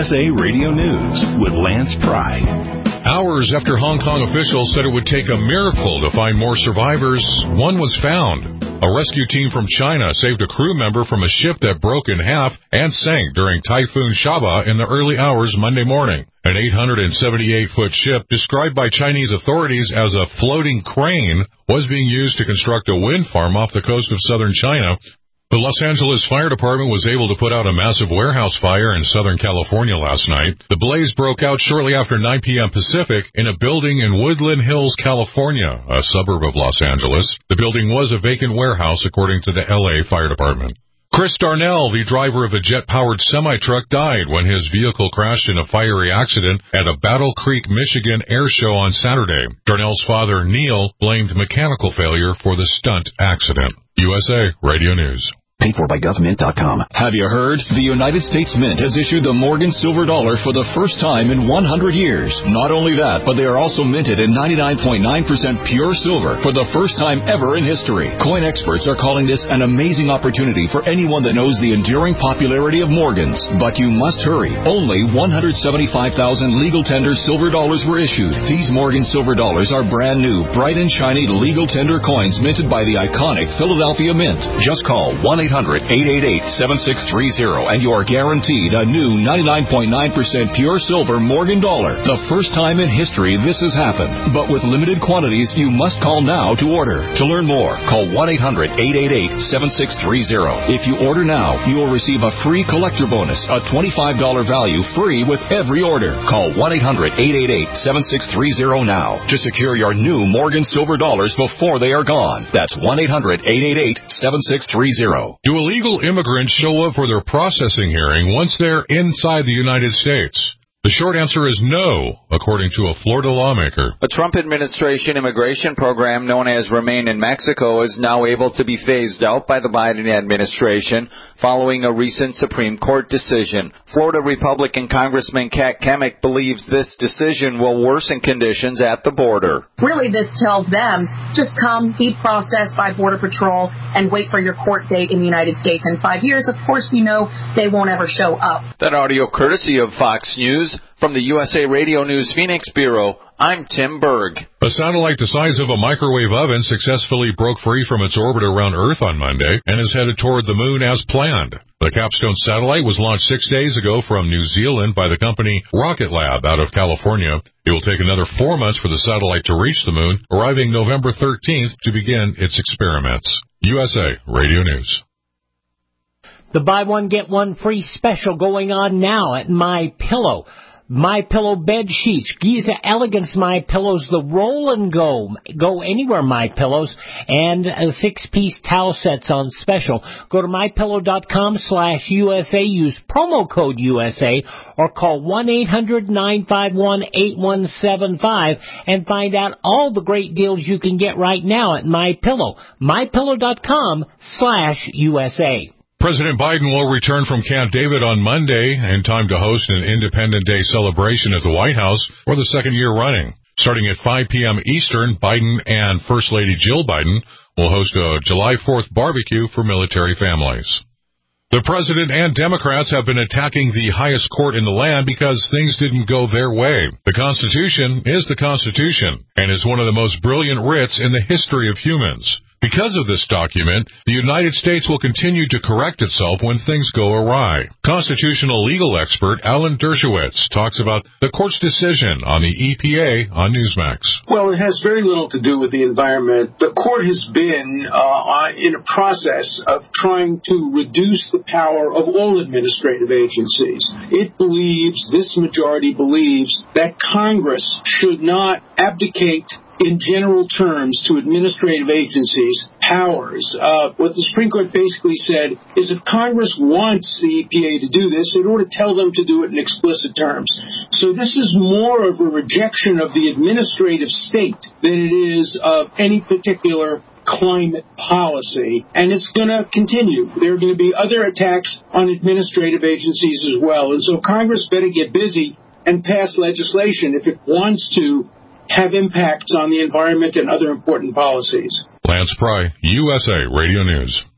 USA Radio News with Lance Pry. Hours after Hong Kong officials said it would take a miracle to find more survivors, one was found. A rescue team from China saved a crew member from a ship that broke in half and sank during Typhoon Shaba in the early hours Monday morning. An 878-foot ship, described by Chinese authorities as a floating crane, was being used to construct a wind farm off the coast of southern China. The Los Angeles Fire Department was able to put out a massive warehouse fire in Southern California last night. The blaze broke out shortly after 9 p.m. Pacific in a building in Woodland Hills, California, a suburb of Los Angeles. The building was a vacant warehouse, according to the L.A. Fire Department. Chris Darnell, the driver of a jet-powered semi-truck, died when his vehicle crashed in a fiery accident at a Battle Creek, Michigan air show on Saturday. Darnell's father, Neil, blamed mechanical failure for the stunt accident. USA Radio News. Paid for by government.com. Have you heard? The United States Mint has issued the Morgan Silver Dollar for the first time in 100 years. Not only that, but they are also minted in 99.9% pure silver for the first time ever in history. Coin experts are calling this an amazing opportunity for anyone that knows the enduring popularity of Morgans. But you must hurry. Only 175,000 legal tender silver dollars were issued. These Morgan Silver Dollars are brand new, bright and shiny legal tender coins minted by the iconic Philadelphia Mint. Just call 1-800-888-7630 and you are guaranteed a new 99.9% pure silver Morgan dollar. The first time in history this has happened. But with limited quantities, you must call now to order. To learn more, call 1-800-888-7630. If you order now, you will receive a free collector bonus, a $25 value free with every order. Call 1-800-888-7630 now to secure your new Morgan Silver Dollars before they are gone. That's 1-800-888-7630. Do illegal immigrants show up for their processing hearing once they're inside the United States? The short answer is no, according to a Florida lawmaker. A Trump administration immigration program known as Remain in Mexico is now able to be phased out by the Biden administration following a recent Supreme Court decision. Florida Republican Congressman Kat Kemick believes this decision will worsen conditions at the border. Really, this tells them, just come, be processed by Border Patrol, and wait for your court date in the United States in 5 years. Of course, we know they won't ever show up. That audio courtesy of Fox News. From the USA Radio News Phoenix Bureau, I'm Tim Berg. A satellite the size of a microwave oven successfully broke free from its orbit around Earth on Monday and is headed toward the moon as planned. The Capstone satellite was launched 6 days ago from New Zealand by the company Rocket Lab out of California. It will take another 4 months for the satellite to reach the moon, arriving November 13th to begin its experiments. USA Radio News. The buy one, get one free special going on now at MyPillow. MyPillow bed sheets, Giza Elegance MyPillows, the roll and go anywhere MyPillows, and 6-piece towel sets on special. Go to mypillow.com/USA, use promo code USA, or call 1-800-951-8175 and find out all the great deals you can get right now at MyPillow. mypillow.com/USA. President Biden will return from Camp David on Monday in time to host an Independence Day celebration at the White House for the second year running. Starting at 5 p.m. Eastern, Biden and First Lady Jill Biden will host a July 4th barbecue for military families. The president and Democrats have been attacking the highest court in the land because things didn't go their way. The Constitution is the Constitution and is one of the most brilliant writs in the history of humans. Because of this document, the United States will continue to correct itself when things go awry. Constitutional legal expert Alan Dershowitz talks about the court's decision on the EPA on Newsmax. Well, it has very little to do with the environment. The court has been in a process of trying to reduce the power of all administrative agencies. This majority believes that Congress should not abdicate in general terms to administrative agencies' powers. What the Supreme Court basically said is if Congress wants the EPA to do this, it ought to tell them to do it in explicit terms. So this is more of a rejection of the administrative state than it is of any particular climate policy, and it's going to continue. There are going to be other attacks on administrative agencies as well, and so Congress better get busy and pass legislation if it wants to have impacts on the environment and other important policies. Lance Pry, USA Radio News.